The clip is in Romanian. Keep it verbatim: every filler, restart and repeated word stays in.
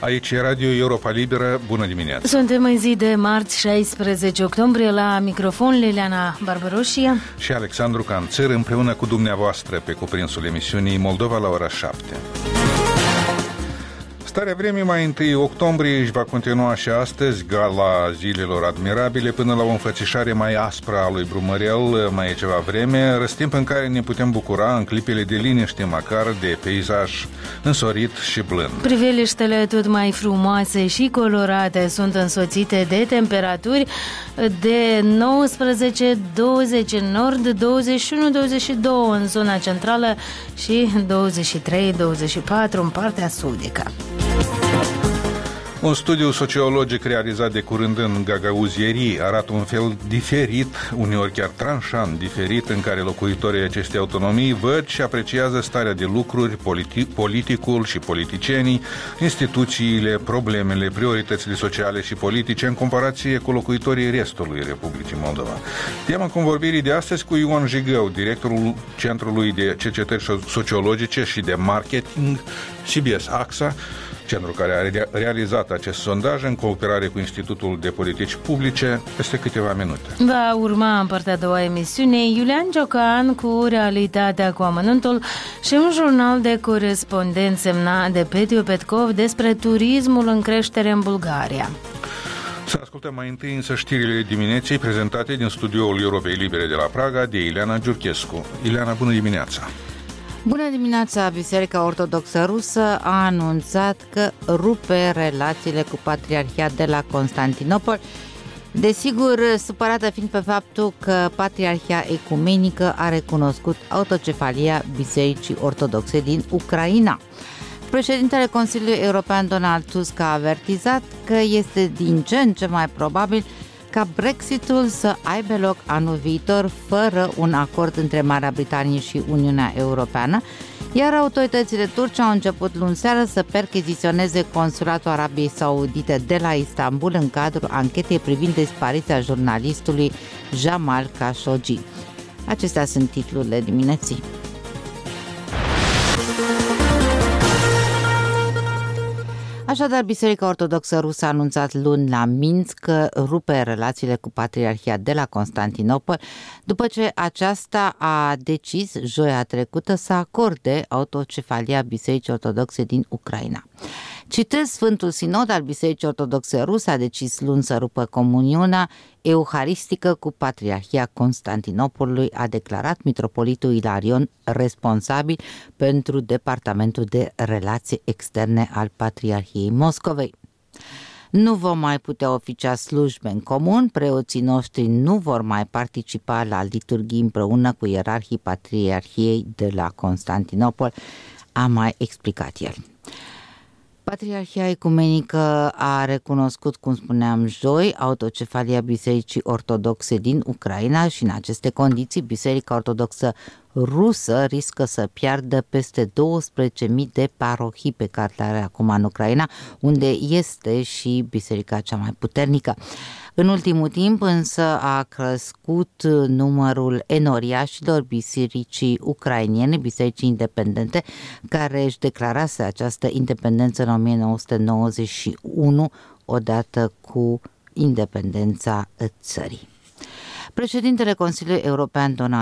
Aici e Radio Europa Liberă. Bună dimineața! Suntem în zi de marți, șaisprezece octombrie, la microfon Liliana Barbaroșia și Alexandru Canțăr, împreună cu dumneavoastră pe cuprinsul emisiunii Moldova la ora șapte. Starea vremii mai întâi octombrie își va continua și astăzi, gala zilelor admirabile, până la o înfățișare mai aspră a lui Brumărel, mai e ceva vreme, răstimp în care ne putem bucura în clipele de liniște măcar de peisaj însorit și blând. Priveliștele tot mai frumoase și colorate sunt însoțite de temperaturi de nouăsprezece douăzeci în nord, douăzeci și unu douăzeci și doi în zona centrală și douăzeci și trei douăzeci și patru în partea sudică. Un studiu sociologic realizat de curând în Gagauzierii arată un fel diferit, uneori chiar tranșant diferit, în care locuitorii acestei autonomii văd și apreciază starea de lucruri, politi- politicul și politicienii, instituțiile, problemele, prioritățile sociale și politice în comparație cu locuitorii restului Republicii Moldova. Tema convorbirii de astăzi cu Ion Jigău, directorul Centrului de Cercetări Sociologice și de Marketing C B S A X A, centru care a realizat acest sondaj în cooperare cu Institutul de Politici Publice, peste câteva minute. Va urma în partea a doua emisiune Iulian Ciocan cu Realitatea cu amănuntul și un jurnal de corespondent semnat de Petiu Petkov despre turismul în creștere în Bulgaria. Să ascultăm mai întâi însă știrile dimineții prezentate din studioul Europei Libere de la Praga de Ileana Giurchescu. Ileana, bună dimineața! Bună dimineața! Biserica Ortodoxă Rusă a anunțat că rupe relațiile cu Patriarhia de la Constantinopol, desigur supărată fiind pe faptul că Patriarhia Ecumenică a recunoscut autocefalia Bisericii Ortodoxe din Ucraina. Președintele Consiliului European Donald Tusk a avertizat că este din ce în ce mai probabil ca Brexitul să aibă loc anul viitor fără un acord între Marea Britanie și Uniunea Europeană, iar autoritățile turce au început luni seară să percheziționeze consulatul Arabiei Saudite de la Istanbul în cadrul anchetei privind dispariția jurnalistului Jamal Khashoggi. Acestea sunt titlurile dimineții. Așadar, Biserica Ortodoxă Rusă a anunțat luni la Minsk că rupe relațiile cu Patriarhia de la Constantinopol, după ce aceasta a decis joia trecută să acorde autocefalia Bisericii Ortodoxe din Ucraina. Citez, Sfântul Sinod al Bisericii Ortodoxe Ruse a decis luni să rupă comuniunea euharistică cu Patriarhia Constantinopolului, a declarat mitropolitul Ilarion, responsabil pentru Departamentul de Relații Externe al Patriarhiei Moscovei. Nu vom mai putea oficia slujbe în comun, preoții noștri nu vor mai participa la liturghii împreună cu ierarhii Patriarhiei de la Constantinopol, a mai explicat el. Patriarhia Ecumenică a recunoscut, cum spuneam joi, autocefalia Bisericii Ortodoxe din Ucraina și în aceste condiții Biserica Ortodoxă Rusă riscă să piardă peste douăsprezece mii de parohii pe care le are acum în Ucraina, unde este și biserica cea mai puternică. În ultimul timp însă a crescut numărul enoriașilor bisericii ucrainene, bisericii independente, care își declarase această independență în o mie nouă sute nouăzeci și unu, odată cu independența țării. Președintele Consiliului European Donald